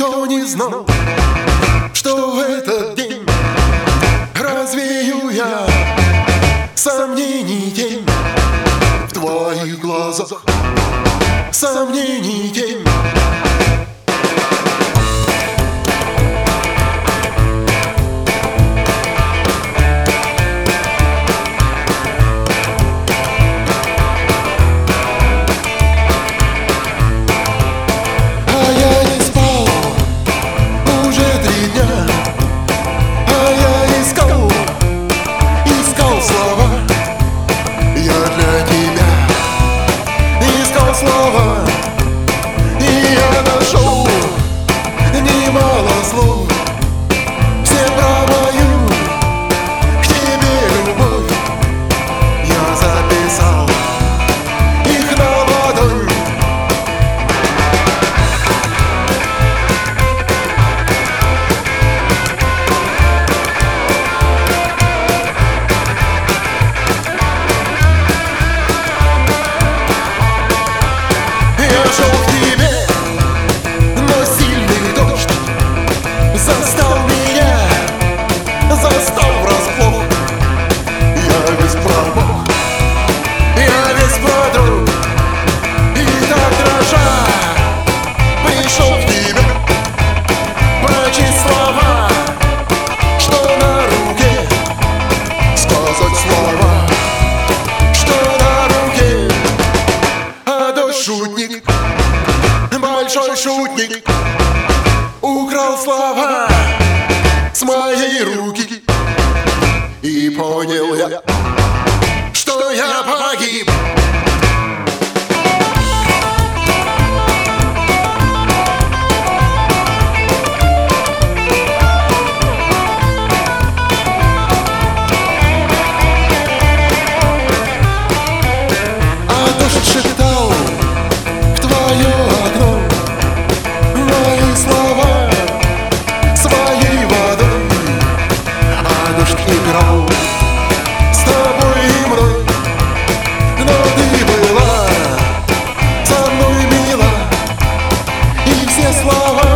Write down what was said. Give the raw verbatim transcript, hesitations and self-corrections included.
никто не знал, что в этот день развею я сомнений тень в твоих глазах, сомнений тень. Слова, и я нашел немало слов. Все про мою к тебе любовь я записал их на ладонь. Шел к тебе, но сильный дождь застал меня, застал врасплох. Я весь промок, я весь продрог, и так дрожа пришел к тебе прочесть слова, что на руке, сказать слова, что на руке. А дождь шутник, большой шутник, украл слова с моей руки. И понял я, что я погиб. А дождь шептал в твое окно мои слова своей водой, а дождь играл с тобой и мной, но ты была со мной мила, и все слова